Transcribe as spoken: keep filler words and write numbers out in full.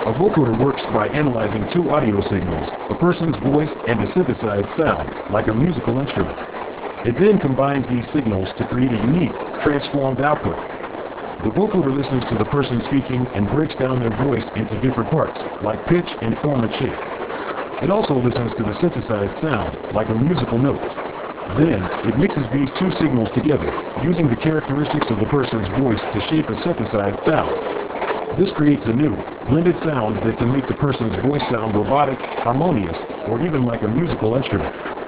A vocoder works by analyzing two audio signals, a person's voice and a synthesized sound, like a musical instrument. It then combines these signals to create a unique, transformed output. The vocoder listens to the person speaking and breaks down their voice into different parts, like pitch and form and shape. It also listens to the synthesized sound, like a musical note. Then, it mixes these two signals together, using the characteristics of the person's voice to shape a synthesized sound. This creates a new, blended sound that can make the person's voice sound robotic, harmonious, or even like a musical instrument.